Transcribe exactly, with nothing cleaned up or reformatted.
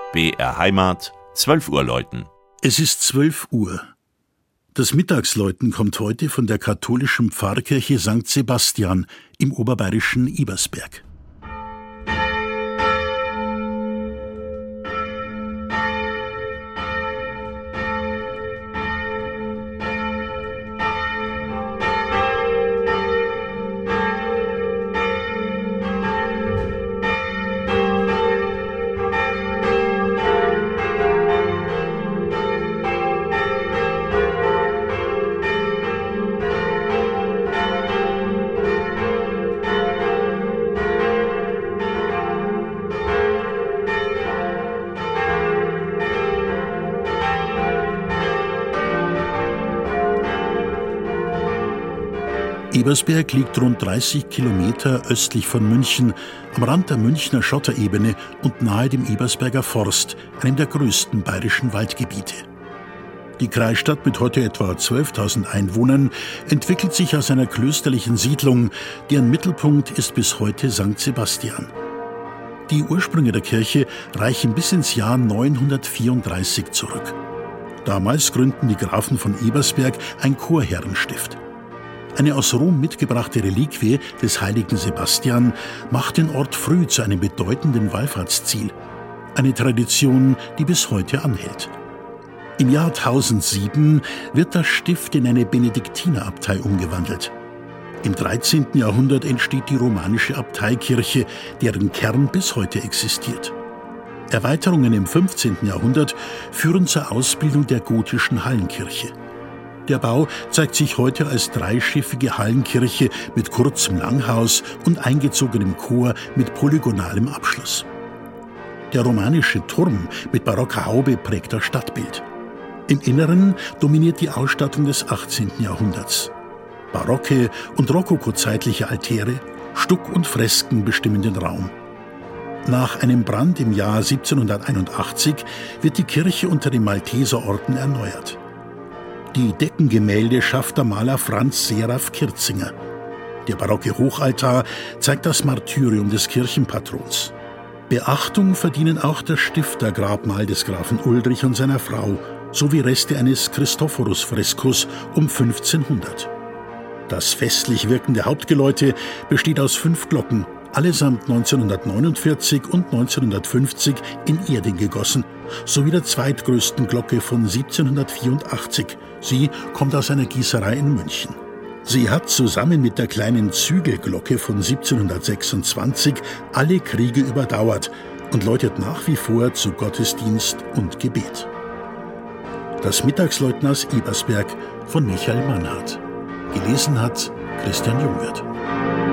B R Heimat, zwölf Uhr läuten. Es ist zwölf Uhr. Das Mittagsläuten kommt heute von der katholischen Pfarrkirche Sankt Sebastian im oberbayerischen Ebersberg. Ebersberg liegt rund dreißig Kilometer östlich von München, am Rand der Münchner Schotterebene und nahe dem Ebersberger Forst, einem der größten bayerischen Waldgebiete. Die Kreisstadt mit heute etwa zwölftausend Einwohnern entwickelt sich aus einer klösterlichen Siedlung, deren Mittelpunkt ist bis heute Sankt Sebastian. Die Ursprünge der Kirche reichen bis ins Jahr neunhundertvierunddreißig zurück. Damals gründeten die Grafen von Ebersberg ein Chorherrenstift. Eine aus Rom mitgebrachte Reliquie des heiligen Sebastian macht den Ort früh zu einem bedeutenden Wallfahrtsziel. Eine Tradition, die bis heute anhält. Im Jahr tausendsieben wird das Stift in eine Benediktinerabtei umgewandelt. Im dreizehnten Jahrhundert entsteht die romanische Abteikirche, deren Kern bis heute existiert. Erweiterungen im fünfzehnten Jahrhundert führen zur Ausbildung der gotischen Hallenkirche. Der Bau zeigt sich heute als dreischiffige Hallenkirche mit kurzem Langhaus und eingezogenem Chor mit polygonalem Abschluss. Der romanische Turm mit barocker Haube prägt das Stadtbild. Im Inneren dominiert die Ausstattung des achtzehnten Jahrhunderts. Barocke und rokokozeitliche Altäre, Stuck und Fresken bestimmen den Raum. Nach einem Brand im Jahr siebzehnhunderteinundachtzig wird die Kirche unter dem Malteserorden erneuert. Die Deckengemälde schafft der Maler Franz Seraph Kirzinger. Der barocke Hochaltar zeigt das Martyrium des Kirchenpatrons. Beachtung verdienen auch das Stiftergrabmal des Grafen Ulrich und seiner Frau sowie Reste eines Christophorus-Freskos um fünfzehnhundert. Das festlich wirkende Hauptgeläute besteht aus fünf Glocken, allesamt neunzehnhundertneunundvierzig und neunzehnhundertfünfzig in Erding gegossen, sowie der zweitgrößten Glocke von siebzehnhundertvierundachtzig. Sie kommt aus einer Gießerei in München. Sie hat zusammen mit der kleinen Zügelglocke von siebzehnhundertsechsundzwanzig alle Kriege überdauert und läutet nach wie vor zu Gottesdienst und Gebet. Das Mittagsläuten aus Ebersberg von Michael Mannhardt. Gelesen hat Christian Jungwirth.